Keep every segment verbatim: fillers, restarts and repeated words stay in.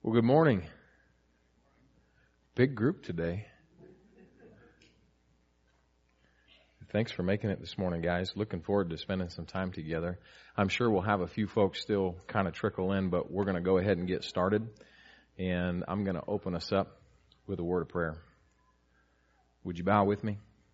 Well, good morning. Big group today. Thanks for making it this morning, guys. Looking forward to spending some time together. I'm sure we'll have a few folks still kind of trickle in, but we're going to go ahead and get started. And I'm going to open us up with a word of prayer. Would you bow with me?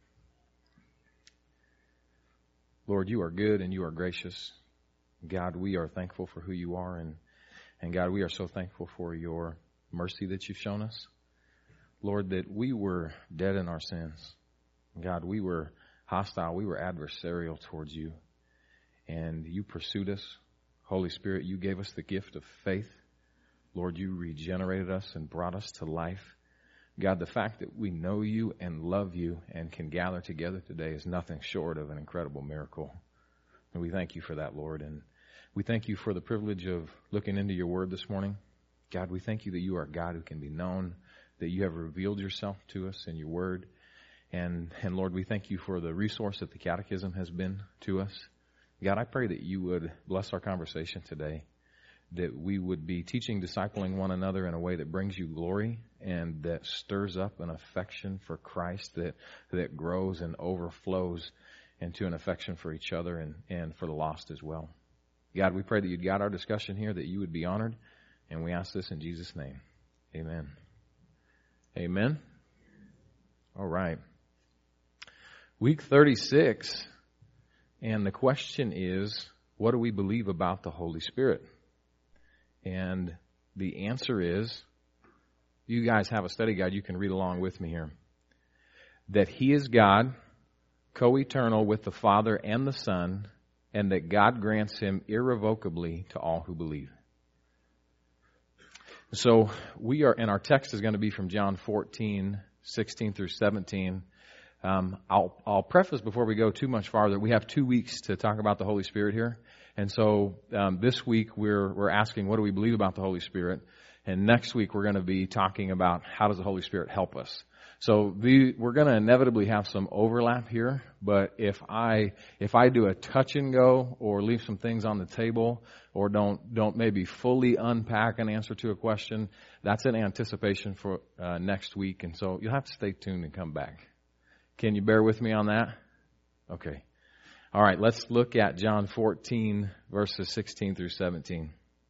Lord, you are good and you are gracious. God, we are thankful for who you are, and And God, we are so thankful for your mercy that you've shown us. Lord, that we were dead in our sins. God, we were hostile. We were adversarial towards you. And you pursued us. Holy Spirit, you gave us the gift of faith. Lord, you regenerated us and brought us to life. God, the fact that we know you and love you and can gather together today is nothing short of an incredible miracle. And we thank you for that, Lord. And we thank you for the privilege of looking into your word this morning. God, we thank you that you are a God who can be known, that you have revealed yourself to us in your word. And, and Lord, we thank you for the resource that the Catechism has been to us. God, I pray that you would bless our conversation today, that we would be teaching, discipling one another in a way that brings you glory and that stirs up an affection for Christ that, that grows and overflows into an affection for each other and, and for the lost as well. God, we pray that you'd guide our discussion here, that you would be honored, and we ask this in Jesus' name. Amen. Amen. All right. Week thirty-six, and the question is, what do we believe about the Holy Spirit? And the answer is, you guys have a study guide, you can read along with me here, that He is God, co-eternal with the Father and the Son, and that God grants Him irrevocably to all who believe. So we are, and our text is going to be from John fourteen, sixteen through seventeen. Um, I'll, I'll preface before we go too much farther. We have two weeks to talk about the Holy Spirit here. And so um, this week we're we're asking, what do we believe about the Holy Spirit? And next week we're going to be talking about how does the Holy Spirit help us. So the, we're going to inevitably have some overlap here, but if I if I do a touch and go or leave some things on the table or don't don't maybe fully unpack an answer to a question, that's an anticipation for uh, next week, and so you'll have to stay tuned and come back. Can you bear with me on that? Okay. All right, let's look at John fourteen, verses sixteen through seventeen.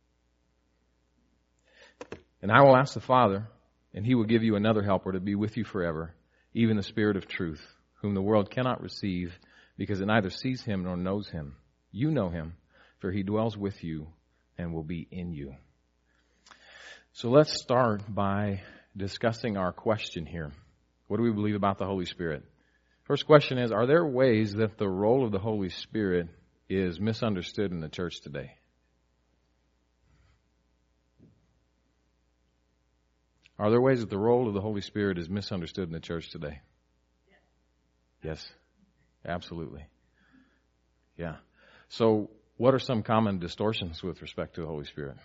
And I will ask the Father, and He will give you another helper to be with you forever, even the Spirit of truth, whom the world cannot receive, because it neither sees Him nor knows Him. You know Him, for He dwells with you and will be in you. So let's start by discussing our question here. What do we believe about the Holy Spirit? First question is, are there ways that the role of the Holy Spirit is misunderstood in the church today? Are there ways that the role of the Holy Spirit is misunderstood in the church today? Yes. Yes, absolutely. Yeah. So what are some common distortions with respect to the Holy Spirit?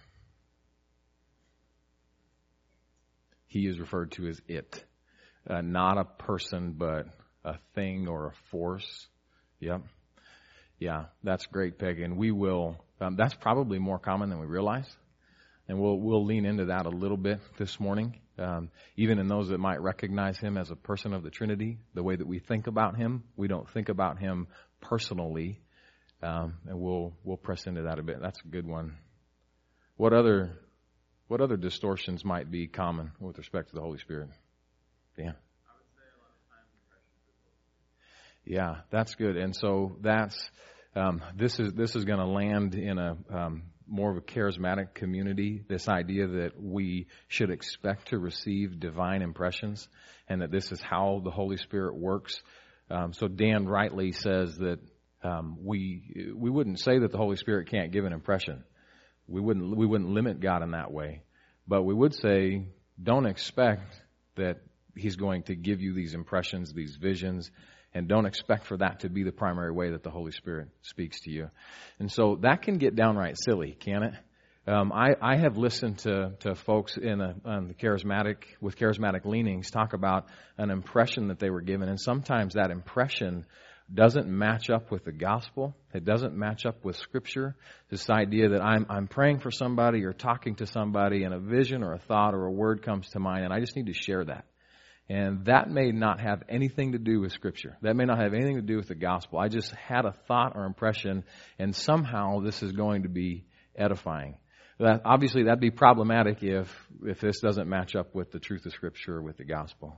He is referred to as it. Uh, not a person, but a thing or a force. Yep. Yeah, that's great, Peg. And we will, um, that's probably more common than we realize. And we'll we'll lean into that a little bit this morning. Um, even in those that might recognize Him as a person of the Trinity, the way that we think about Him, we don't think about Him personally. Um, and we'll we'll press into that a bit. That's a good one. What other what other distortions might be common with respect to the Holy Spirit? Dan? I would say a lot of times impressions. Yeah, that's good. And so that's um, this is this is going to land in a um, more of a charismatic community, this idea that we should expect to receive divine impressions and that this is how the Holy Spirit works. Um, so Dan rightly says that um, we we wouldn't say that the Holy Spirit can't give an impression. We wouldn't we wouldn't limit God in that way. But we would say don't expect that He's going to give you these impressions, these visions, and don't expect for that to be the primary way that the Holy Spirit speaks to you. And so that can get downright silly, can it? Um, I, I have listened to, to folks in a, um, the charismatic with charismatic leanings talk about an impression that they were given, and sometimes that impression doesn't match up with the gospel, it doesn't match up with Scripture, this idea that I'm I'm praying for somebody or talking to somebody and a vision or a thought or a word comes to mind and I just need to share that. And that may not have anything to do with Scripture. That may not have anything to do with the gospel. I just had a thought or impression, and somehow this is going to be edifying. That, obviously, that'd be problematic if if this doesn't match up with the truth of Scripture or with the gospel.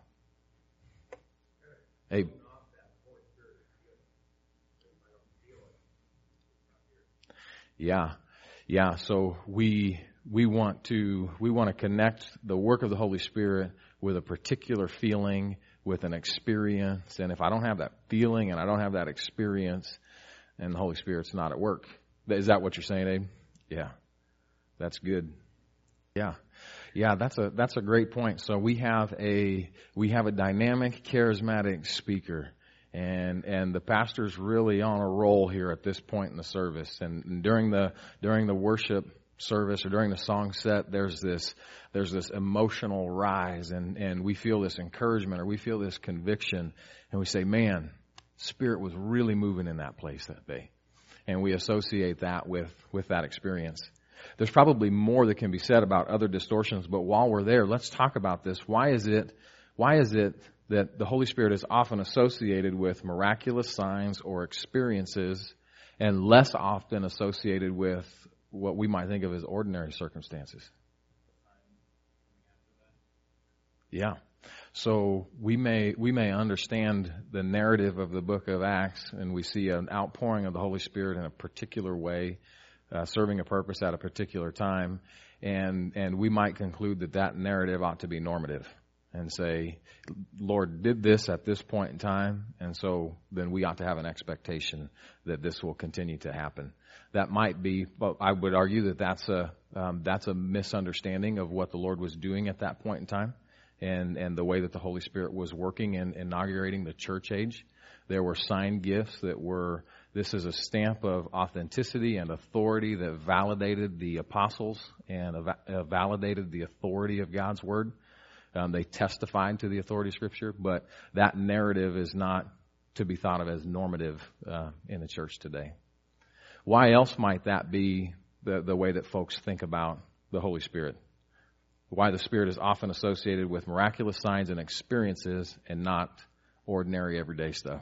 Hey. Yeah, yeah. So we we want to we want to connect the work of the Holy Spirit with a particular feeling, with an experience. And if I don't have that feeling and I don't have that experience, and the Holy Spirit's not at work. Is that what you're saying, Abe? Yeah. That's good. Yeah. Yeah, that's a that's a great point. So we have a we have a dynamic, charismatic speaker. And and the pastor's really on a roll here at this point in the service. And, and during the during the worship service or during the song set, there's this there's this emotional rise, and, and we feel this encouragement or we feel this conviction, and we say, man, Spirit was really moving in that place that day. And we associate that with, with that experience. There's probably more that can be said about other distortions, but while we're there, let's talk about this. Why is it why is it that the Holy Spirit is often associated with miraculous signs or experiences and less often associated with what we might think of as ordinary circumstances? Yeah. So we may we may understand the narrative of the book of Acts, and we see an outpouring of the Holy Spirit in a particular way, uh, serving a purpose at a particular time, and and we might conclude that that narrative ought to be normative and say, Lord did this at this point in time, and so then we ought to have an expectation that this will continue to happen. That might be, but I would argue that that's a um, that's a misunderstanding of what the Lord was doing at that point in time, and and the way that the Holy Spirit was working in inaugurating the church age. There were sign gifts that were, this is a stamp of authenticity and authority that validated the apostles and uh, validated the authority of God's word. Um, they testified to the authority of Scripture, but that narrative is not to be thought of as normative uh, in the church today. Why else might that be the, the way that folks think about the Holy Spirit? Why the Spirit is often associated with miraculous signs and experiences and not ordinary everyday stuff?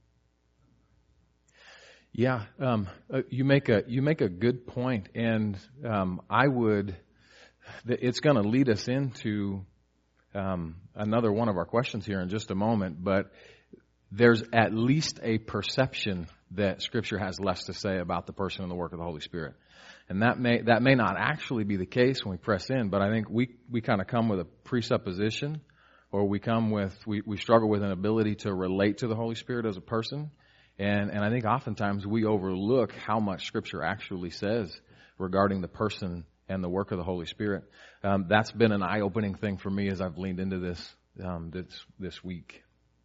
Yeah, um, uh, you make a you make a good point, and um, I would. It's going to lead us into Um, another one of our questions here in just a moment, but there's at least a perception that Scripture has less to say about the person and the work of the Holy Spirit. And that may that may not actually be the case when we press in, but I think we, we kind of come with a presupposition, or we come with, we, we struggle with an ability to relate to the Holy Spirit as a person. And, and I think oftentimes we overlook how much Scripture actually says regarding the person and the work of the Holy Spirit. Um, that's been an eye-opening thing for me as I've leaned into this um, this this week.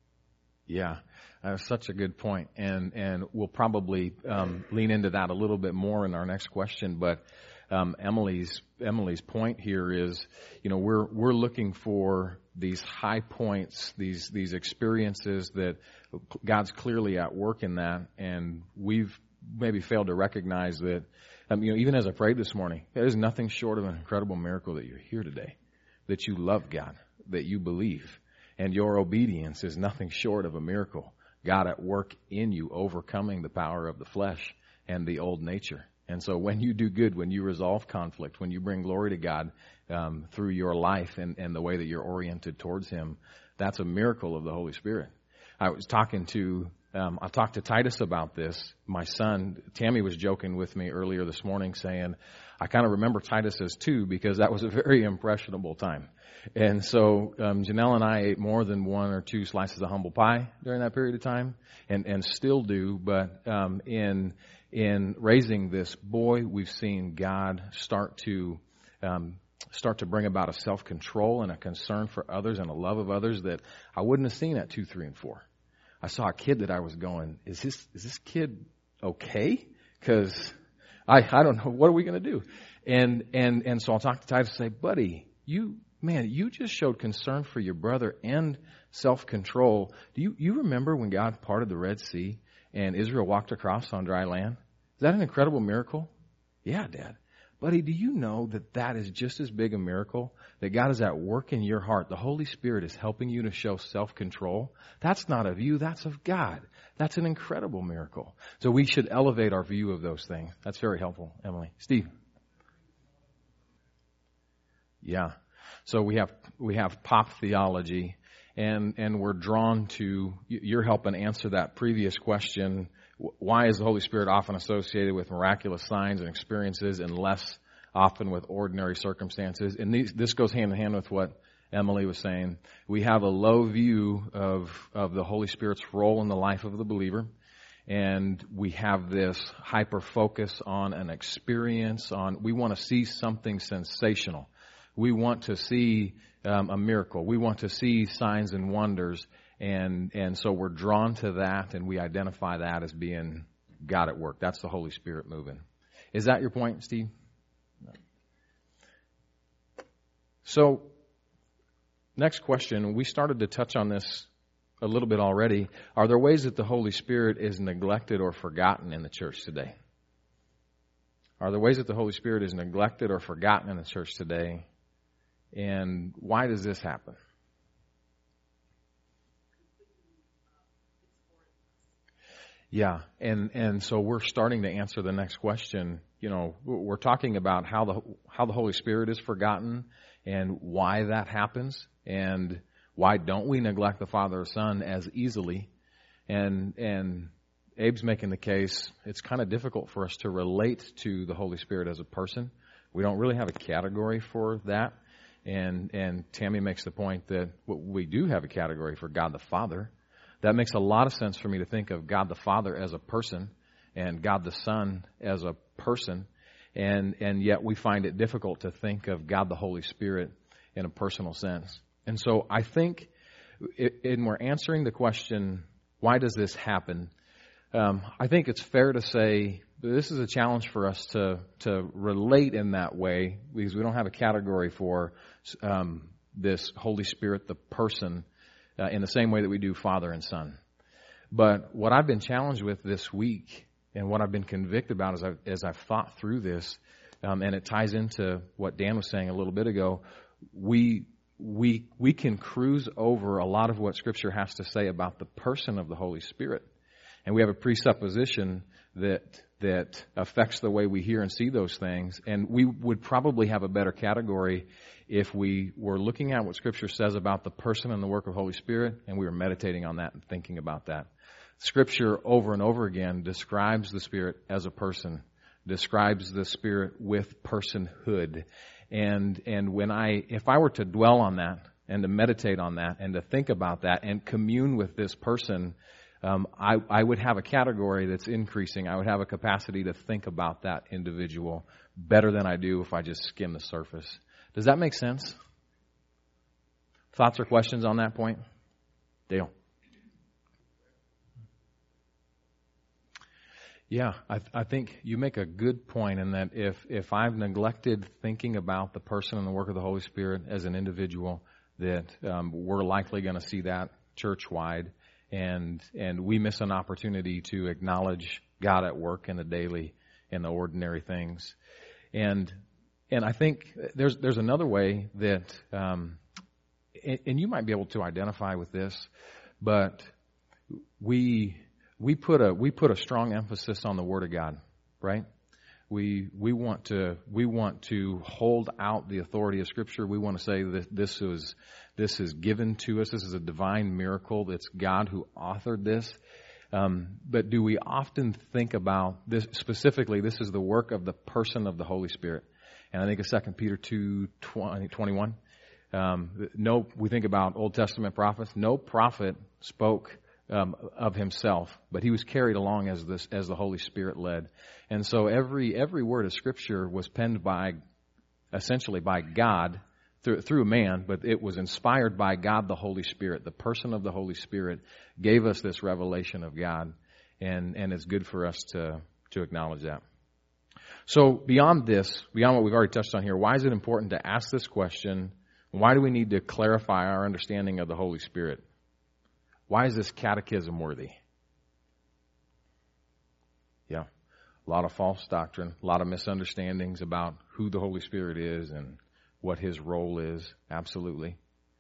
Yeah, that's such a good point, and and we'll probably um, lean into that a little bit more in our next question. But um, Emily's Emily's point here is, you know, we're we're looking for these high points, these these experiences that God's clearly at work in that, and we've maybe failed to recognize that. Um, you know, even as I prayed this morning, there's nothing short of an incredible miracle that you're here today, that you love God, that you believe, and your obedience is nothing short of a miracle. God at work in you, overcoming the power of the flesh and the old nature. And so when you do good, when you resolve conflict, when you bring glory to God um, through your life and, and the way that you're oriented towards Him, that's a miracle of the Holy Spirit. I was talking to Um, I talked to Titus about this. My son, Tammy, was joking with me earlier this morning saying, I kind of remember Titus as two because that was a very impressionable time. And so um, Janelle and I ate more than one or two slices of humble pie during that period of time, and, and still do. But um, in in raising this boy, we've seen God start to um, start to bring about a self-control and a concern for others and a love of others that I wouldn't have seen at two, three, and four. I saw a kid that I was going, is this is this kid okay? Because I I don't know, what are we going to do? And and and so I'll talk to Titus and say, buddy, you man, you just showed concern for your brother and self-control. Do you you remember when God parted the Red Sea and Israel walked across on dry land? Is that an incredible miracle? Yeah, Dad. Buddy, do you know that that is just as big a miracle? That God is at work in your heart. The Holy Spirit is helping you to show self-control. That's not of you, that's of God. That's an incredible miracle. So we should elevate our view of those things. That's very helpful, Emily. Steve? Yeah. So we have we have pop theology, and and we're drawn to, you're helping answer that previous question. Why is the Holy Spirit often associated with miraculous signs and experiences and less often with ordinary circumstances? And these, this goes hand in hand with what Emily was saying. We have a low view of, of the Holy Spirit's role in the life of the believer. And we have this hyper focus on an experience, on, we want to see something sensational. We want to see um, a miracle. We want to see signs and wonders. And and so we're drawn to that, and we identify that as being God at work. That's the Holy Spirit moving. Is that your point, Steve? No. So, next question. We started to touch on this a little bit already. Are there ways that the Holy Spirit is neglected or forgotten in the church today? Are there ways that the Holy Spirit is neglected or forgotten in the church today? And why does this happen? Yeah, and, and so we're starting to answer the next question. You know, we're talking about how the how the Holy Spirit is forgotten and why that happens, and why don't we neglect the Father or Son as easily. And and Abe's making the case, it's kind of difficult for us to relate to the Holy Spirit as a person. We don't really have a category for that. And and Tammy makes the point that we do have a category for God the Father. That makes a lot of sense for me to think of God the Father as a person and God the Son as a person. And and yet we find it difficult to think of God the Holy Spirit in a personal sense. And so I think, and we're answering the question, why does this happen? Um, I think it's fair to say this is a challenge for us to to relate in that way, because we don't have a category for um, this Holy Spirit, the person, uh, in the same way that we do Father and Son. But what I've been challenged with this week, and what I've been convicted about as I've, as I've thought through this, um, and it ties into what Dan was saying a little bit ago, we we we can cruise over a lot of what Scripture has to say about the person of the Holy Spirit. And we have a presupposition that that affects the way we hear and see those things. And we would probably have a better category if we were looking at what Scripture says about the person and the work of the Holy Spirit, and we were meditating on that and thinking about that. Scripture over and over again describes the Spirit as a person, describes the Spirit with personhood. And and when I, if I were to dwell on that and to meditate on that and to think about that and commune with this person, Um, I, I would have a category that's increasing. I would have a capacity to think about that individual better than I do if I just skim the surface. Does that make sense? Thoughts or questions on that point? Dale? Yeah, I, I think you make a good point in that if, if I've neglected thinking about the person and the work of the Holy Spirit as an individual, that um, we're likely going to see that church-wide. And and we miss an opportunity to acknowledge God at work in the daily, in the ordinary things. And and I think there's there's another way that, um, and, and you might be able to identify with this, but we we put a we put a strong emphasis on the Word of God, right? We we want to we want to hold out the authority of Scripture. We want to say that this is this is given to us. This is a divine miracle. It's God who authored this. Um, but do we often think about this specifically? This is the work of the person of the Holy Spirit, and I think of Second Peter two twenty-one. Um, no, we think about Old Testament prophets. No prophet spoke Um, of himself, but he was carried along as this as the Holy Spirit led. And so every every word of Scripture was penned by, essentially by God through through man, but it was inspired by God the Holy Spirit. The person of the Holy Spirit gave us this revelation of God, and and it's good for us to to acknowledge that. So beyond this, beyond what we've already touched on here, why is it important to ask this question? Why do we need to clarify our understanding of the Holy Spirit? Why is this catechism worthy? Yeah. A lot of false doctrine, a lot of misunderstandings about who the Holy Spirit is and what His role is. Absolutely.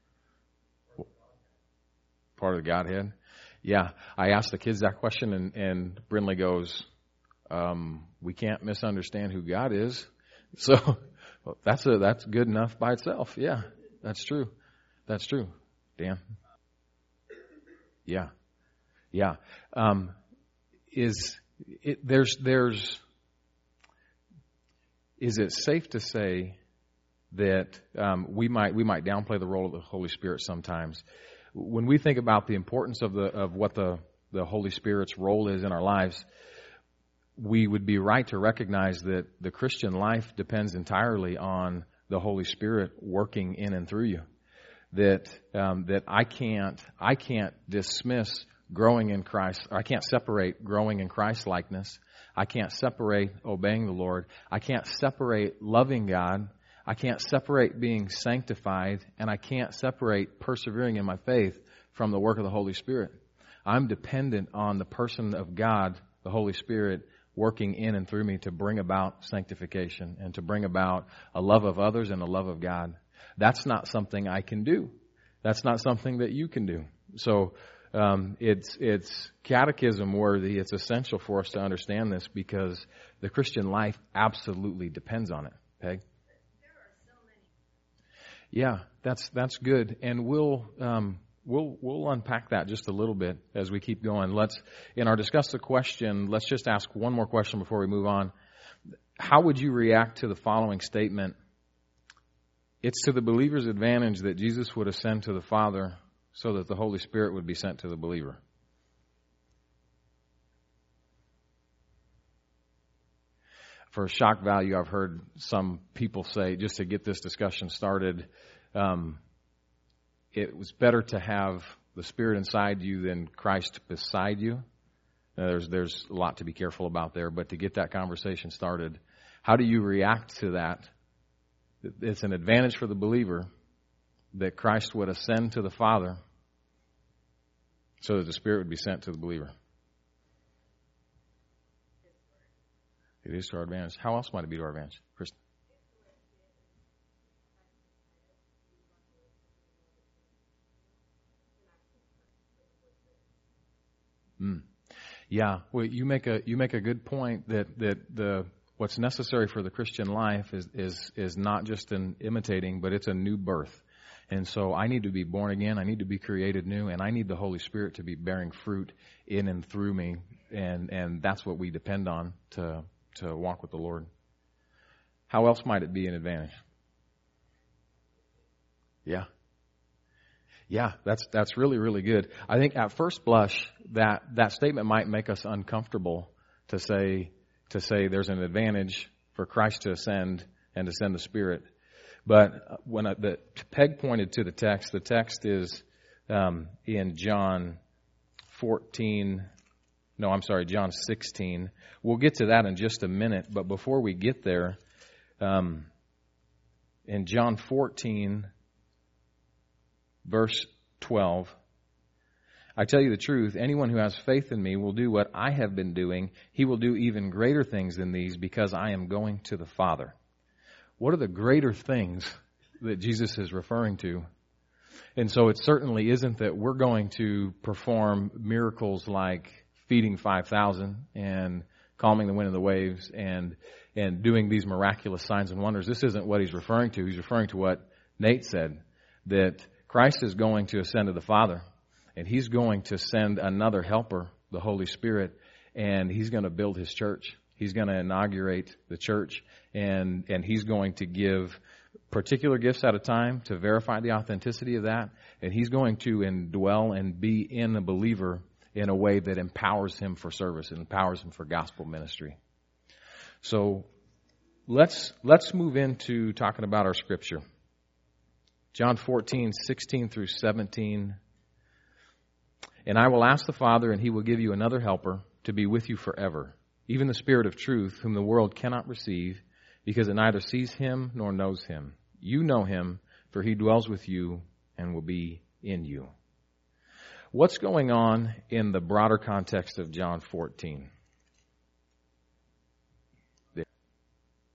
Part of the Godhead. Yeah. I asked the kids that question, and, and Brinley goes, um, we can't misunderstand who God is. So well, that's a, that's good enough by itself. Yeah, that's true. That's true. Dan? Yeah. Yeah. Um, is it, there's, there's, is it safe to say that, um, we might, we might downplay the role of the Holy Spirit sometimes? When we think about the importance of the, of what the, the Holy Spirit's role is in our lives, we would be right to recognize that the Christian life depends entirely on the Holy Spirit working in and through you. That, um, that I can't, I can't dismiss growing in Christ. I can't separate growing in Christ likeness. I can't separate obeying the Lord. I can't separate loving God. I can't separate being sanctified, and I can't separate persevering in my faith from the work of the Holy Spirit. I'm dependent on the person of God, the Holy Spirit, working in and through me to bring about sanctification and to bring about a love of others and a love of God. That's not something I can do. That's not something that you can do. So um, it's it's catechism worthy. It's essential for us to understand this because the Christian life absolutely depends on it. Peg? Yeah, that's that's good, and we'll um, we'll we'll unpack that just a little bit as we keep going. Let's in our discuss the question. Let's just ask one more question before we move on. How would you react to the following statement? It's to the believer's advantage that Jesus would ascend to the Father, so that the Holy Spirit would be sent to the believer. For shock value, I've heard some people say, just to get this discussion started, um, it was better to have the Spirit inside you than Christ beside you. Now, there's there's a lot to be careful about there, but to get that conversation started, how do you react to that? It's an advantage for the believer that Christ would ascend to the Father so that the Spirit would be sent to the believer. It is to our advantage. How else might it be to our advantage? Kristen? Mm. Yeah, well, you make a you make a good point that that the what's necessary for the Christian life is is is not just an imitating, but it's a new birth. And so I need to be born again. I need to be created new, and I need the Holy Spirit to be bearing fruit in and through me, and and that's what we depend on to. to walk with the Lord. How else might it be an advantage? Yeah. Yeah, that's that's really, really good. I think at first blush that, that statement might make us uncomfortable to say to say there's an advantage for Christ to ascend and to send the Spirit. But when I, the Peg pointed to the text, the text is um, in John fourteen. No, I'm sorry, John sixteen. We'll get to that in just a minute, but before we get there, um, in John fourteen, verse twelve, I tell you the truth, anyone who has faith in me will do what I have been doing. He will do even greater things than these because I am going to the Father. What are the greater things that Jesus is referring to? And so it certainly isn't that we're going to perform miracles like feeding five thousand and calming the wind and the waves and and doing these miraculous signs and wonders. This isn't what he's referring to. He's referring to what Nate said, that Christ is going to ascend to the Father, and he's going to send another helper, the Holy Spirit, and he's going to build his church. He's going to inaugurate the church, and and he's going to give particular gifts at a time to verify the authenticity of that, and he's going to indwell and be in a believer in a way that empowers him for service and empowers him for gospel ministry. So let's let's move into talking about our scripture. John fourteen, sixteen through seventeen. And I will ask the Father, and he will give you another helper to be with you forever, even the Spirit of truth, whom the world cannot receive, because it neither sees him nor knows him. You know him, for he dwells with you and will be in you. What's going on in the broader context of John fourteen?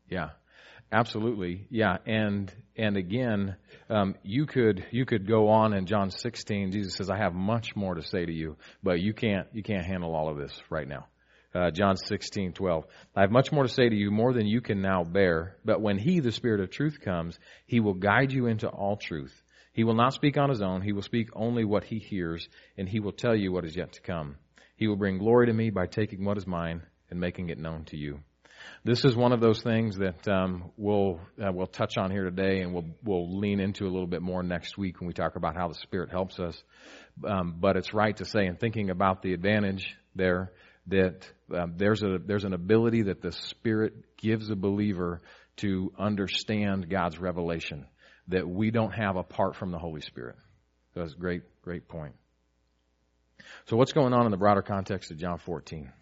Yeah. Absolutely, yeah, and and again, um, you could you could go on in John sixteen. Jesus says, "I have much more to say to you, but you can't you can't handle all of this right now." Uh, John sixteen twelve. "I have much more to say to you, more than you can now bear. But when He, the Spirit of Truth, comes, He will guide you into all truth. He will not speak on His own; He will speak only what He hears, and He will tell you what is yet to come. He will bring glory to Me by taking what is mine and making it known to you." This is one of those things that um, we'll uh, we'll touch on here today, and we'll we'll lean into a little bit more next week when we talk about how the Spirit helps us. Um, but it's right to say, in thinking about the advantage there, that um, there's a there's an ability that the Spirit gives a believer to understand God's revelation that we don't have apart from the Holy Spirit. So that's a great great point. So what's going on in the broader context of John fourteen?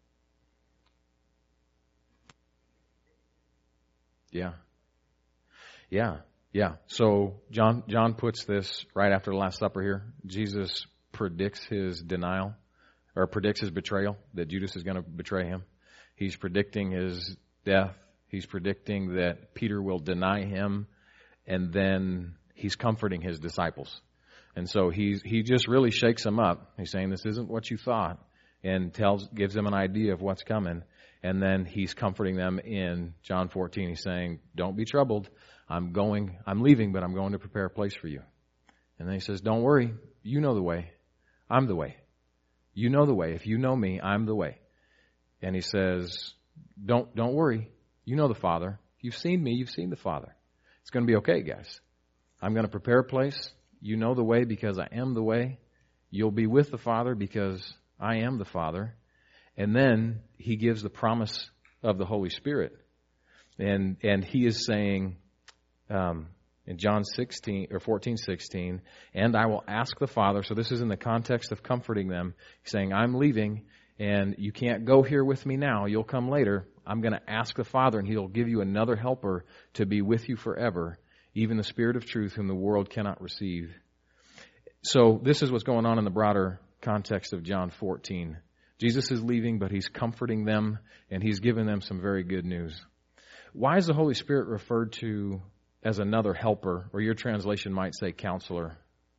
Yeah. Yeah. Yeah. So John John puts this right after the Last Supper here. Jesus predicts his denial, or predicts his betrayal, that Judas is going to betray him. He's predicting his death. He's predicting that Peter will deny him, and then he's comforting his disciples. And so he's he just really shakes them up. He's saying, this isn't what you thought, and tells gives them an idea of what's coming. And then he's comforting them in John fourteen. He's saying, don't be troubled. I'm going, I'm leaving, but I'm going to prepare a place for you. And then he says, don't worry. You know the way. I'm the way. You know the way. If you know me, I'm the way. And he says, don't, don't worry. You know the Father. If you've seen me, you've seen the Father. It's going to be okay, guys. I'm going to prepare a place. You know the way because I am the way. You'll be with the Father because I am the Father. And then he gives the promise of the Holy Spirit. And and he is saying um, in John sixteen or fourteen sixteen, and I will ask the Father. So this is in the context of comforting them. He's saying, I'm leaving and you can't go here with me now. You'll come later. I'm going to ask the Father, and He'll give you another helper to be with you forever, even the Spirit of truth whom the world cannot receive. So this is what's going on in the broader context of John fourteen. Jesus is leaving, but He's comforting them, and He's given them some very good news. Why is the Holy Spirit referred to as another helper, or your translation might say counselor?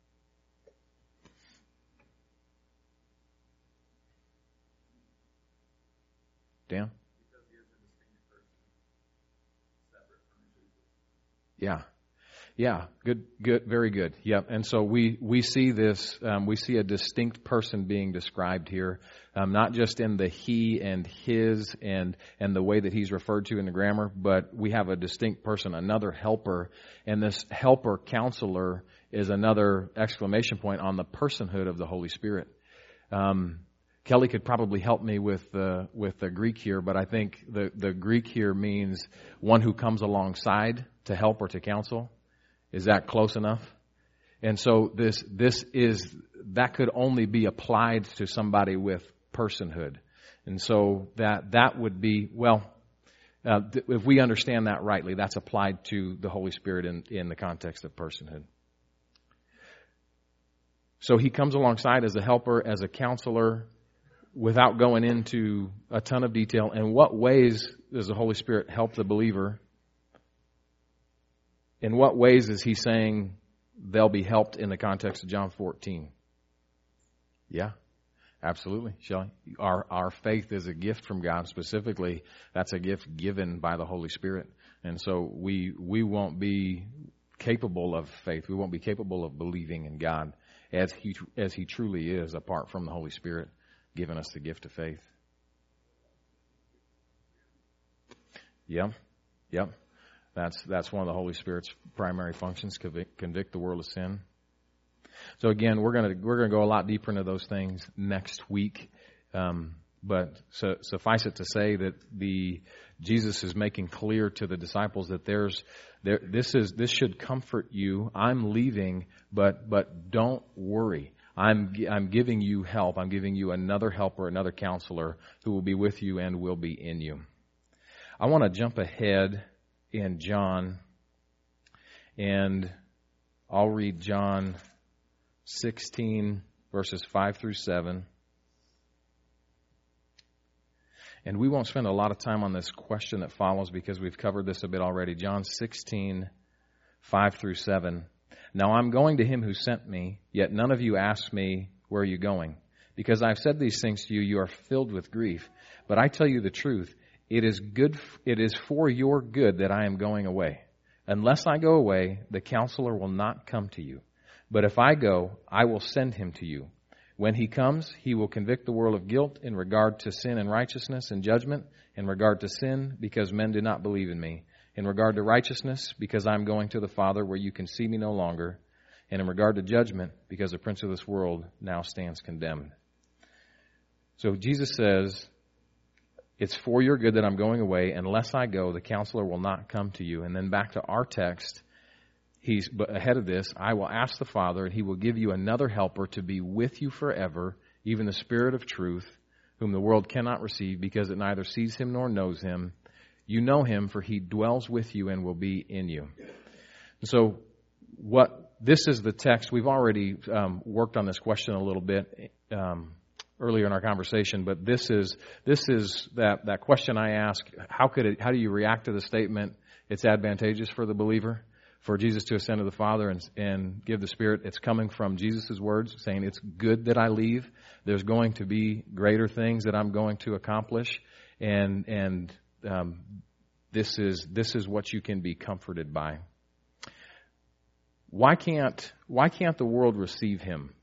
Dan? Yeah. Yeah, good, good, very good. Yep. And so we, we see this, um, we see a distinct person being described here, um, not just in the he and his and, and the way that he's referred to in the grammar, but we have a distinct person, another helper. And this helper, counselor, is another exclamation point on the personhood of the Holy Spirit. Um, Kelly could probably help me with the, with the Greek here, but I think the, the Greek here means one who comes alongside to help or to counsel. Is that close enough? And so this this is that could only be applied to somebody with personhood. And so that that would be, well, uh, th- if we understand that rightly, that's applied to the Holy Spirit in, in the context of personhood. So He comes alongside as a helper, as a counselor, without going into a ton of detail. In what ways does the Holy Spirit help the believer? In what ways is He saying they'll be helped in the context of John fourteen? Yeah, absolutely, Shelley. Our our faith is a gift from God. Specifically, that's a gift given by the Holy Spirit. And so we we won't be capable of faith. We won't be capable of believing in God as He as He truly is apart from the Holy Spirit giving us the gift of faith. Yep, yep. That's that's one of the Holy Spirit's primary functions: convict, convict the world of sin. So again, we're gonna we're gonna go a lot deeper into those things next week. Um, but so, suffice it to say that the Jesus is making clear to the disciples that there's there this is this should comfort you. I'm leaving, but but don't worry. I'm I'm giving you help. I'm giving you another helper, another counselor who will be with you and will be in you. I want to jump ahead in John, and I'll read John sixteen, verses five through seven. And we won't spend a lot of time on this question that follows because we've covered this a bit already. John sixteen, five through seven. Now I'm going to him who sent me, yet none of you ask me, where are you going? Because I've said these things to you, you are filled with grief. But I tell you the truth, it is good. It is for your good that I am going away. Unless I go away, the Counselor will not come to you. But if I go, I will send him to you. When he comes, he will convict the world of guilt in regard to sin and righteousness and judgment, in regard to sin, because men do not believe in me, in regard to righteousness, because I am going to the Father where you can see me no longer, and in regard to judgment, because the prince of this world now stands condemned. So Jesus says, it's for your good that I'm going away. Unless I go, the Counselor will not come to you. And then back to our text, he's ahead of this. I will ask the Father, and he will give you another helper to be with you forever, even the Spirit of truth, whom the world cannot receive because it neither sees him nor knows him. You know him, for he dwells with you and will be in you. And so what this is the text. We've already um, worked on this question a little bit um, earlier in our conversation, but this is this is that, that question I ask, how could it, how do you react to the statement, it's advantageous for the believer for Jesus to ascend to the Father and, and give the Spirit? It's coming from Jesus' words, saying it's good that I leave. There's going to be greater things that I'm going to accomplish, and and um, this is this is what you can be comforted by. Why can't why can't the world receive him?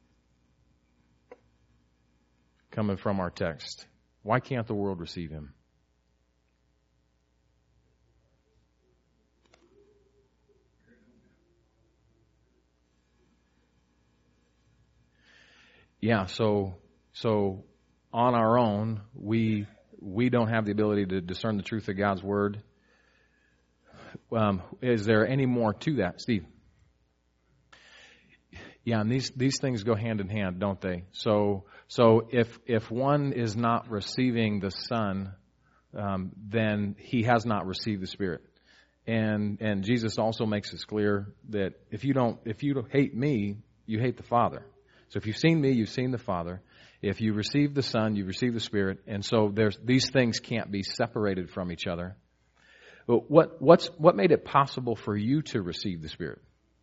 Coming from our text, why can't the world receive him? Yeah, so so on our own, we we don't have the ability to discern the truth of God's word. Um, is there any more to that, Steve? Yeah, and these these things go hand in hand, don't they? So so if if one is not receiving the Son, um, then he has not received the Spirit. And and Jesus also makes it clear that if you don't if you don't hate me, you hate the Father. So if you've seen me, you've seen the Father. If you receive the Son, you've received the Spirit. And so there's these things can't be separated from each other. But what what's what made it possible for you to receive the Spirit?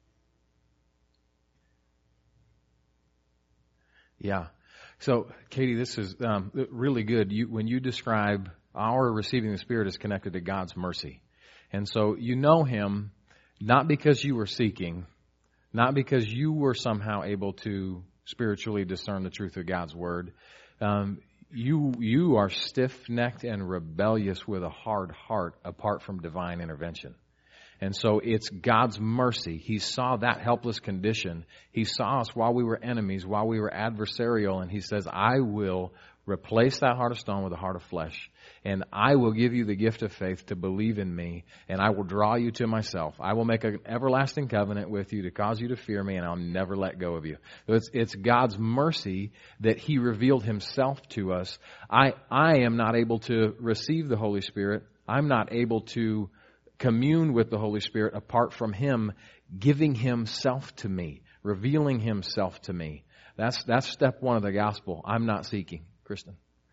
Yeah. So, Katie, this is um, really good. You, when you describe our receiving the Spirit is connected to God's mercy. And so you know him not because you were seeking, not because you were somehow able to spiritually discern the truth of God's word. Um, you you are stiff-necked and rebellious with a hard heart apart from divine intervention. And so it's God's mercy. He saw that helpless condition. He saw us while we were enemies, while we were adversarial, and he says, I will replace that heart of stone with a heart of flesh. And I will give you the gift of faith to believe in me, and I will draw you to myself. I will make an everlasting covenant with you to cause you to fear me, and I'll never let go of you. So it's, it's God's mercy that he revealed himself to us. I, I am not able to receive the Holy Spirit. I'm not able to commune with the Holy Spirit apart from him giving himself to me, revealing himself to me. That's that's step one of the gospel. I'm not seeking. Kristen?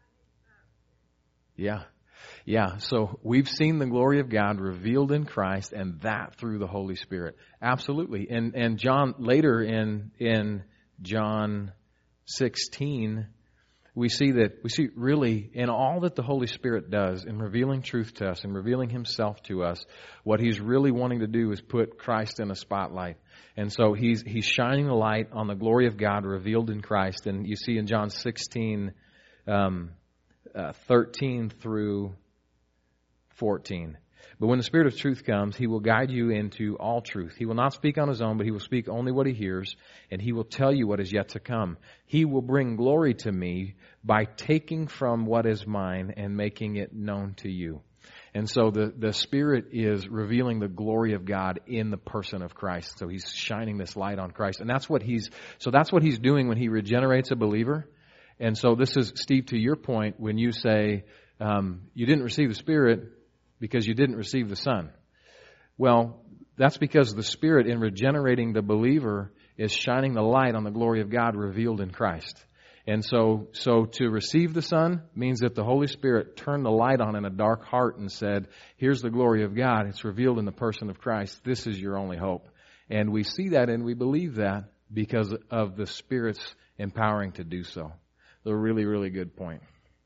Yeah. Yeah. So we've seen the glory of God revealed in Christ, and that through the Holy Spirit. Absolutely. And and John, later in in John sixteen, we see that, we see really in all that the Holy Spirit does in revealing truth to us and revealing himself to us, what he's really wanting to do is put Christ in a spotlight. And so he's he's shining the light on the glory of God revealed in Christ. And you see in John sixteen, um, uh, thirteen through fourteen. But when the Spirit of truth comes, he will guide you into all truth. He will not speak on his own, but he will speak only what he hears, and he will tell you what is yet to come. He will bring glory to me by taking from what is mine and making it known to you. And so the, the Spirit is revealing the glory of God in the person of Christ. So he's shining this light on Christ. And that's what he's, so that's what he's doing when he regenerates a believer. And so this is, Steve, to your point, when you say, um, you didn't receive the Spirit because you didn't receive the Son. Well, that's because the Spirit in regenerating the believer is shining the light on the glory of God revealed in Christ. And so, so to receive the Son means that the Holy Spirit turned the light on in a dark heart and said, here's the glory of God. It's revealed in the person of Christ. This is your only hope. And we see that and we believe that because of the Spirit's empowering to do so. A really, really good point.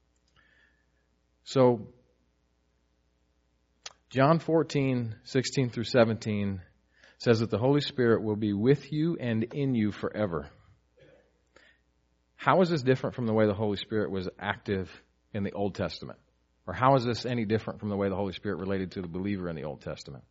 So, John fourteen, sixteen through seventeen says that the Holy Spirit will be with you and in you forever. How is this different from the way the Holy Spirit was active in the Old Testament? Or how is this any different from the way the Holy Spirit related to the believer in the Old Testament?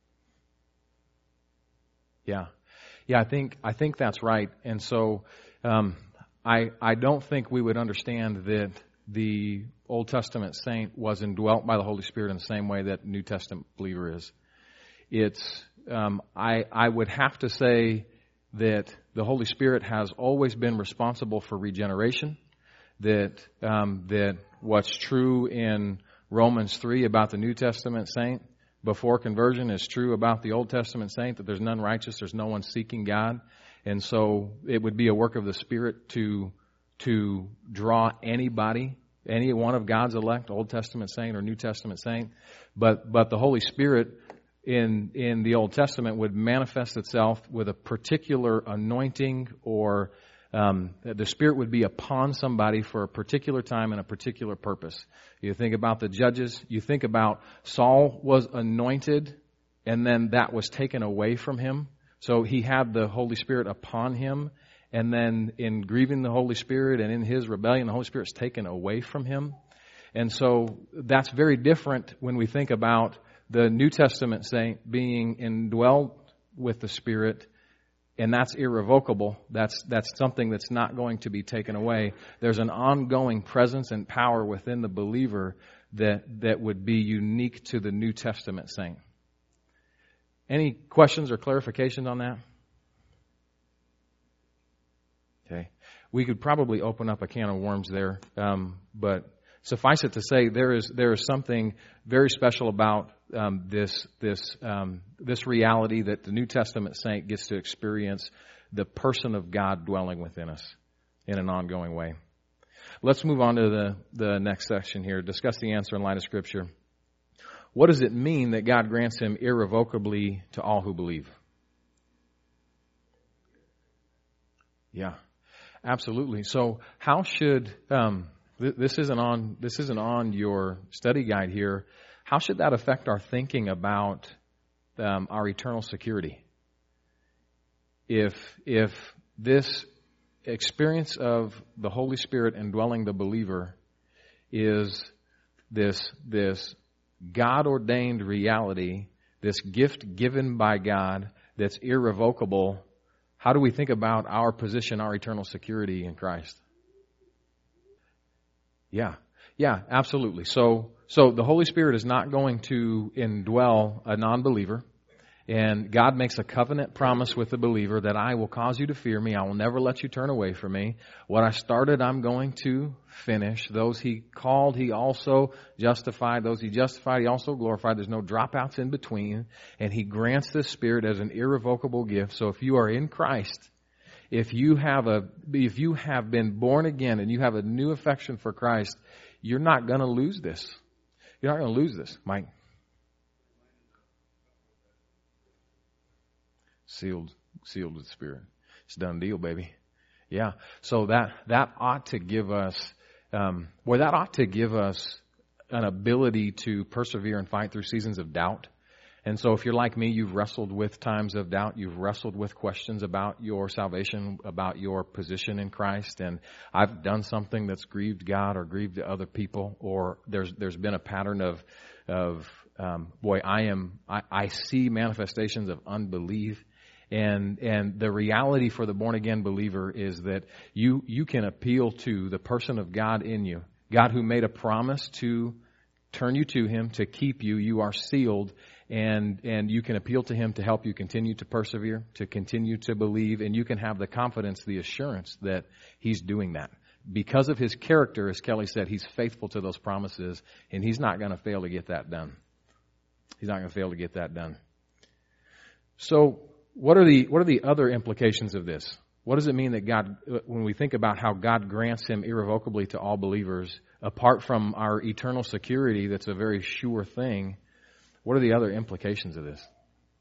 Yeah. Yeah, I think I think that's right. And so um, I I don't think we would understand that the Old Testament saint was indwelt by the Holy Spirit in the same way that New Testament believer is. It's um, I I would have to say that the Holy Spirit has always been responsible for regeneration, that um, that what's true in Romans three about the New Testament saint before conversion is true about the Old Testament saint, that there's none righteous, there's no one seeking God. And so it would be a work of the Spirit to to draw anybody, any one of God's elect, Old Testament saint or New Testament saint. But but the Holy Spirit in in the Old Testament would manifest itself with a particular anointing, or um, the Spirit would be upon somebody for a particular time and a particular purpose. You think about the judges. You think about Saul was anointed, and then that was taken away from him. So he had the Holy Spirit upon him, and then in grieving the Holy Spirit and in his rebellion, the Holy Spirit's taken away from him. And so that's very different when we think about the New Testament saint being indwelled with the Spirit, and that's irrevocable. That's that's something that's not going to be taken away. There's an ongoing presence and power within the believer that that would be unique to the New Testament saint. Any questions or clarifications on that? Okay. We could probably open up a can of worms there, um, but suffice it to say, there is there is something very special about um, this this um, this reality that the New Testament saint gets to experience the person of God dwelling within us in an ongoing way. Let's move on to the, the next section here. Discuss the answer in light of Scripture. What does it mean that God grants him irrevocably to all who believe? Yeah, absolutely. So how should um, th- this isn't on this isn't on your study guide here? How should that affect our thinking about um, our eternal security? If if this experience of the Holy Spirit indwelling the believer is this this God-ordained reality, this gift given by God that's irrevocable, how do we think about our position, our eternal security in Christ? Yeah, yeah, absolutely. So, so the Holy Spirit is not going to indwell a non-believer. And God makes a covenant promise with the believer that I will cause you to fear me. I will never let you turn away from me. What I started, I'm going to finish. Those he called, he also justified. Those he justified, he also glorified. There's no dropouts in between. And he grants this Spirit as an irrevocable gift. So if you are in Christ, if you have a, if you have been born again and you have a new affection for Christ, you're not going to lose this. You're not going to lose this, Mike. Sealed, sealed with the Spirit. It's a done deal, baby. Yeah. So that that ought to give us, um, well, that ought to give us an ability to persevere and fight through seasons of doubt. And so, if you're like me, you've wrestled with times of doubt. You've wrestled with questions about your salvation, about your position in Christ. And I've done something that's grieved God or grieved other people, or there's there's been a pattern of of um, boy, I am I, I see manifestations of unbelief. And and the reality for the born-again believer is that you you can appeal to the person of God in you. God who made a promise to turn you to Him, to keep you. You are sealed, and and you can appeal to Him to help you continue to persevere, to continue to believe, and you can have the confidence, the assurance that He's doing that. Because of His character, as Kelly said, He's faithful to those promises, and He's not going to fail to get that done. He's not going to fail to get that done. So, What are the what are the other implications of this? What does it mean that God, when we think about how God grants Him irrevocably to all believers, apart from our eternal security that's a very sure thing, what are the other implications of this?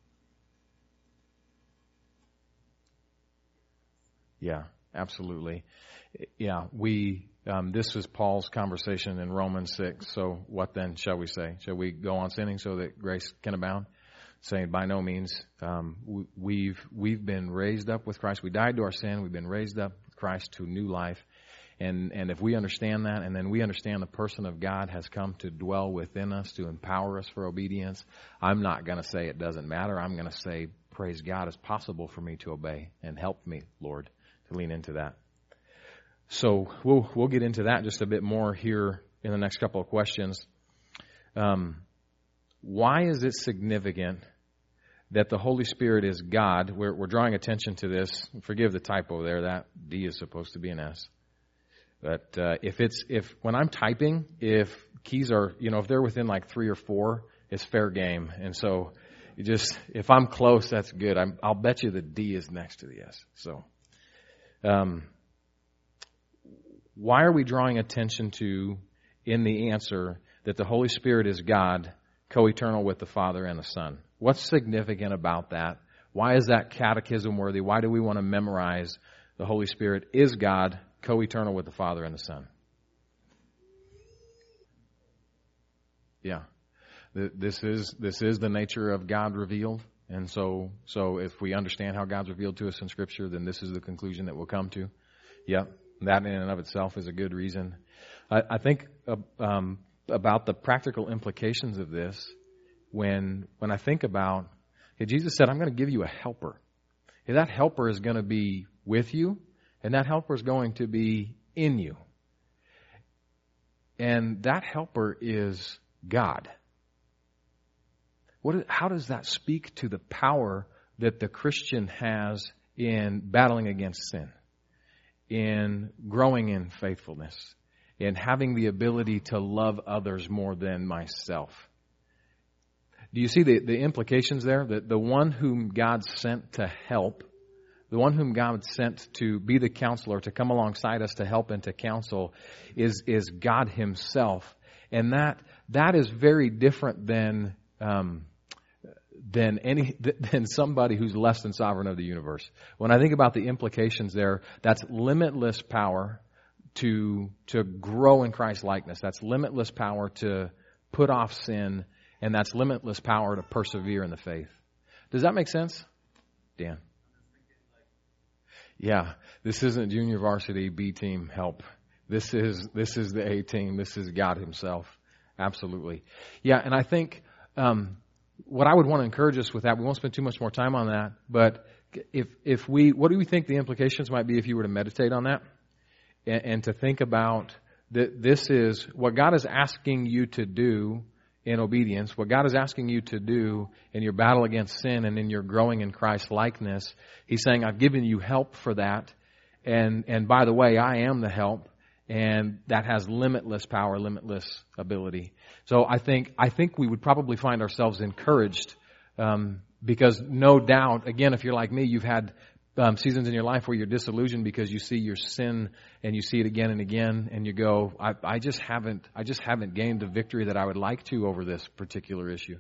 Yeah, absolutely. Yeah, we, um, this is Paul's conversation in Romans six. So what then shall we say? Shall we go on sinning so that grace can abound? Saying by no means. Um, we, we've, we've been raised up with Christ. We died to our sin. We've been raised up with Christ to new life. And, and if we understand that, and then we understand the person of God has come to dwell within us, to empower us for obedience, I'm not going to say it doesn't matter. I'm going to say, praise God, it's possible for me to obey, and help me, Lord, to lean into that. So we'll we'll get into that just a bit more here in the next couple of questions. Um, why is it significant that the Holy Spirit is God? We're, we're drawing attention to this. Forgive the typo there. That D is supposed to be an S. But uh, if it's if when I'm typing, if keys are you know if they're within like three or four, it's fair game. And so you just if I'm close, that's good. I'm, I'll bet you the D is next to the S. So. Um, why are we drawing attention to, in the answer, that the Holy Spirit is God, co-eternal with the Father and the Son? What's significant about that? Why is that catechism worthy? Why do we want to memorize the Holy Spirit is God, co-eternal with the Father and the Son? Yeah. This is, this is the nature of God revealed. And so, so if we understand how God's revealed to us in Scripture, then this is the conclusion that we'll come to. Yep, that in and of itself is a good reason. I, I think uh, um, about the practical implications of this when when I think about, hey, Jesus said, I'm going to give you a helper. Hey, that helper is going to be with you, and that helper is going to be in you. And that helper is God. What, how does that speak to the power that the Christian has in battling against sin, in growing in faithfulness, in having the ability to love others more than myself? Do you see the, the implications there? That the one whom God sent to help, the one whom God sent to be the counselor, to come alongside us to help and to counsel, is, is God Himself. And that that is very different than... Um, than any than somebody who's less than sovereign of the universe. When I think about the implications there, that's limitless power to to grow in Christ's likeness. That's limitless power to put off sin, and that's limitless power to persevere in the faith. Does that make sense, Dan? Yeah, this isn't junior varsity B team help. This is this is the A team. This is God Himself. Absolutely. Yeah, and I think. Um, What I would want to encourage us with that, we won't spend too much more time on that, but if if we, what do we think the implications might be if you were to meditate on that and, and to think about that this is what God is asking you to do in obedience, what God is asking you to do in your battle against sin and in your growing in Christ likeness. He's saying, I've given you help for that, and and by the way, I am the help. And that has limitless power, limitless ability. So I think I think we would probably find ourselves encouraged um, because no doubt, again, if you're like me, you've had um, seasons in your life where you're disillusioned because you see your sin and you see it again and again, and you go, I, I just haven't, I just haven't gained the victory that I would like to over this particular issue.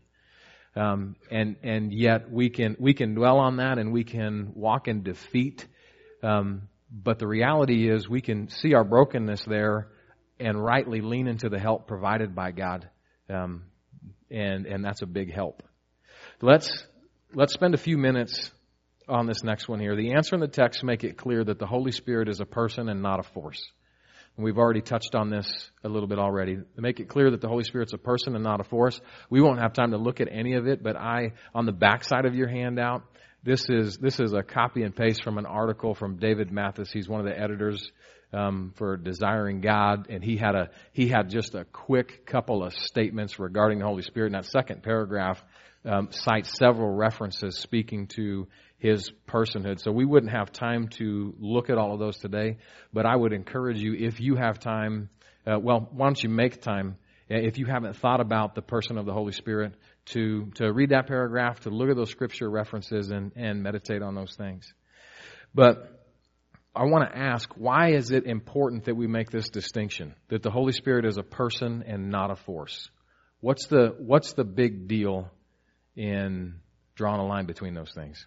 Um, and and yet we can we can dwell on that and we can walk in defeat. Um, But the reality is we can see our brokenness there and rightly lean into the help provided by God. Um, and, and that's a big help. Let's, let's spend a few minutes on this next one here. The answer in the text make it clear that the Holy Spirit is a person and not a force. And we've already touched on this a little bit already. To make it clear that the Holy Spirit's a person and not a force. We won't have time to look at any of it, but I, on the back side of your handout, This is this is a copy and paste from an article from David Mathis. He's one of the editors um, for Desiring God, and he had a he had just a quick couple of statements regarding the Holy Spirit. And that second paragraph um, cites several references speaking to His personhood. So we wouldn't have time to look at all of those today, but I would encourage you, if you have time, uh, well, why don't you make time, if you haven't thought about the person of the Holy Spirit, to to read that paragraph, to look at those scripture references and, and meditate on those things. But I want to ask, why is it important that we make this distinction, that the Holy Spirit is a person and not a force? What's the what's the big deal in drawing a line between those things?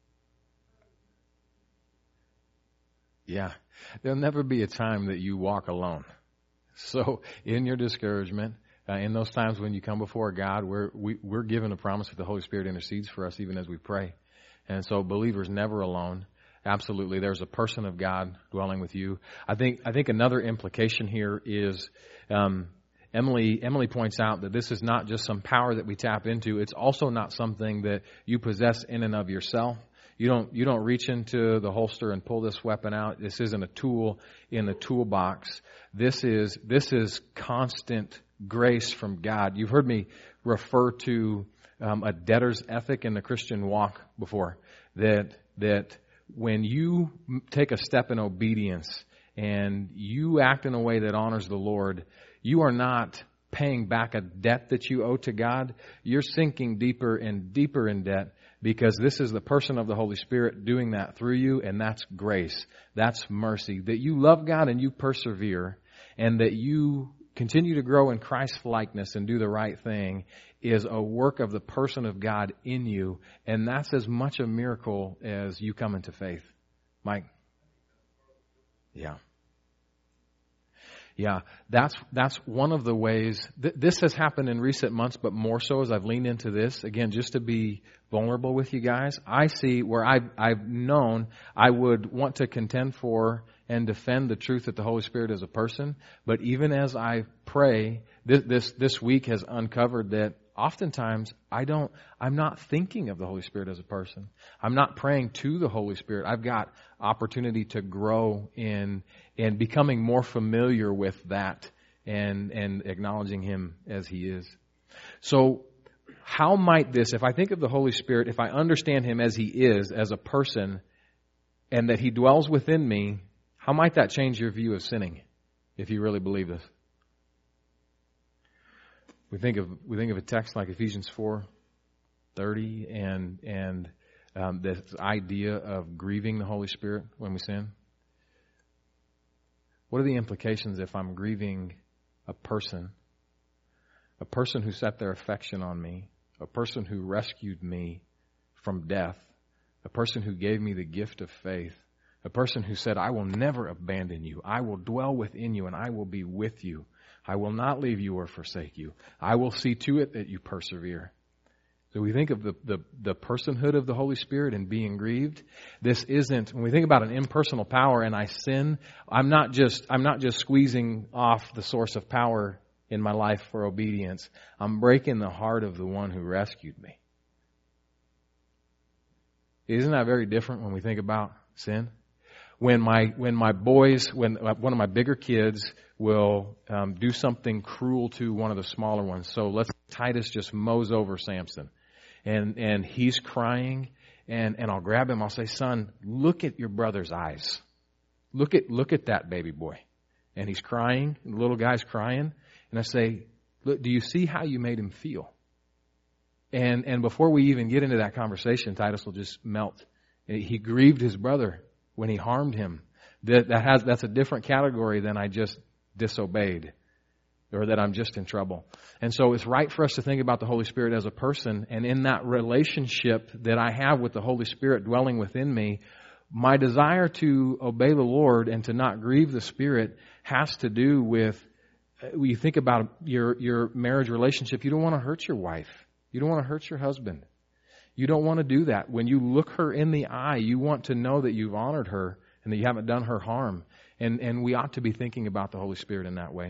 Yeah, there'll never be a time that you walk alone. So in your discouragement, uh, in those times when you come before God, we're, we, we're given a promise that the Holy Spirit intercedes for us even as we pray. And so believers never alone. Absolutely. There's a person of God dwelling with you. I think, I think another implication here is, um, Emily, Emily points out that this is not just some power that we tap into. It's also not something that you possess in and of yourself. You don't, you don't reach into the holster and pull this weapon out. This isn't a tool in the toolbox. This is, this is constant grace from God. You've heard me refer to um, a debtor's ethic in the Christian walk before. That, that when you take a step in obedience and you act in a way that honors the Lord, you are not paying back a debt that you owe to God. You're sinking deeper and deeper in debt, because this is the person of the Holy Spirit doing that through you, and that's grace. That's mercy. That you love God and you persevere, and that you continue to grow in Christ's likeness and do the right thing is a work of the person of God in you, and that's as much a miracle as you come into faith. Mike? Yeah. Yeah, that's that's one of the ways. Th- this has happened in recent months, but more so as I've leaned into this. Again, just to be vulnerable with you guys, I see where I've, I've known I would want to contend for and defend the truth that the Holy Spirit is a person. But even as I pray, this this, this week has uncovered that oftentimes I don't, I'm not thinking of the Holy Spirit as a person. I'm not praying to the Holy Spirit. I've got opportunity to grow in, in becoming more familiar with that and, and acknowledging Him as He is. So how might this, if I think of the Holy Spirit, if I understand Him as He is, as a person, and that He dwells within me, how might that change your view of sinning, if you really believe this? We think of we think of a text like Ephesians four thirty and and um, this idea of grieving the Holy Spirit when we sin. What are the implications if I'm grieving a person, a person who set their affection on me, a person who rescued me from death, a person who gave me the gift of faith, a person who said, I will never abandon you, I will dwell within you, and I will be with you. I will not leave you or forsake you. I will see to it that you persevere. So we think of the, the, the personhood of the Holy Spirit and being grieved. This isn't, when we think about an impersonal power and I sin, I'm not just, I'm not just squeezing off the source of power in my life for obedience. I'm breaking the heart of the one who rescued me. Isn't that very different when we think about sin? When my when my boys, when one of my bigger kids will um, do something cruel to one of the smaller ones. So let's Titus just mows over Samson, and and he's crying, and and I'll grab him. I'll say, son, look at your brother's eyes. Look at look at that baby boy, and he's crying. And the little guy's crying, and I say, look, do you see how you made him feel? And and before we even get into that conversation, Titus will just melt. He grieved his brother when he harmed him. That, that has, that's a different category than I just disobeyed or that I'm just in trouble. And so it's right for us to think about the Holy Spirit as a person. And in that relationship that I have with the Holy Spirit dwelling within me, my desire to obey the Lord and to not grieve the Spirit has to do with, when you think about your, your marriage relationship, you don't want to hurt your wife. You don't want to hurt your husband. You don't want to do that. When you look her in the eye, you want to know that you've honored her and that you haven't done her harm. And and we ought to be thinking about the Holy Spirit in that way.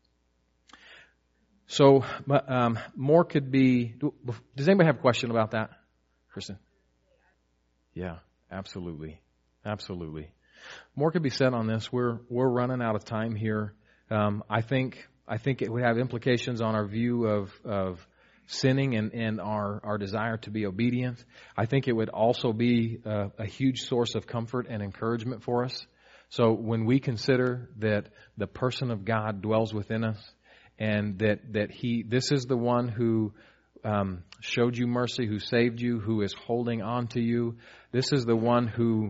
So um, more could be... Does anybody have a question about that? Kristen? Yeah, absolutely. Absolutely. More could be said on this. We're we're running out of time here. Um, I think I think it would have implications on our view of... of sinning and, and our, our desire to be obedient. I think it would also be a, a huge source of comfort and encouragement for us. So when we consider that the person of God dwells within us and that, that He, this is the one who um, showed you mercy, who saved you, who is holding on to you. This is the one who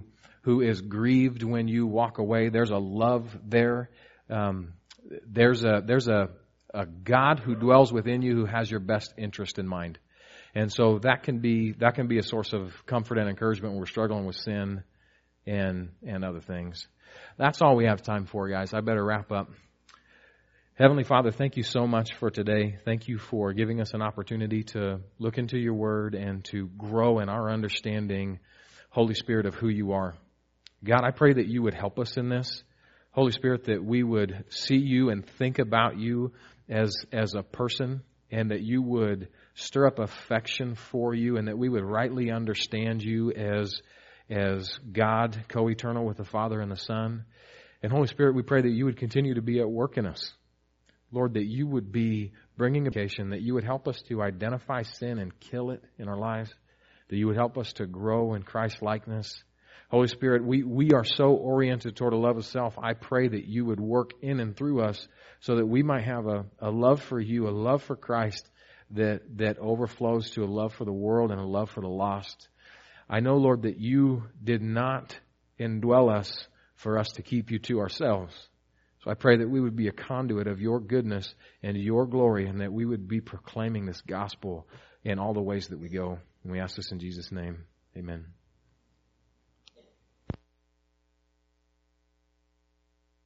who is grieved when you walk away. There's a love there. Um, there's a there's a, a God who dwells within you who has your best interest in mind. And so that can be that can be a source of comfort and encouragement when we're struggling with sin and and other things. That's all we have time for, guys. I better wrap up. Heavenly Father, thank you so much for today. Thank you for giving us an opportunity to look into your word and to grow in our understanding, Holy Spirit, of who you are. God, I pray that you would help us in this. Holy Spirit, that we would see you and think about you as as a person, and that you would stir up affection for you, and that we would rightly understand you as, as God, co-eternal with the Father and the Son. And Holy Spirit, we pray that you would continue to be at work in us. Lord, that you would be bringing application, that you would help us to identify sin and kill it in our lives, that you would help us to grow in Christ-likeness. Holy Spirit, we, we are so oriented toward a love of self. I pray that you would work in and through us so that we might have a, a love for you, a love for Christ, that that overflows to a love for the world and a love for the lost. I know, Lord, that you did not indwell us for us to keep you to ourselves. So I pray that we would be a conduit of your goodness and your glory, and that we would be proclaiming this gospel in all the ways that we go. And we ask this in Jesus' name. Amen.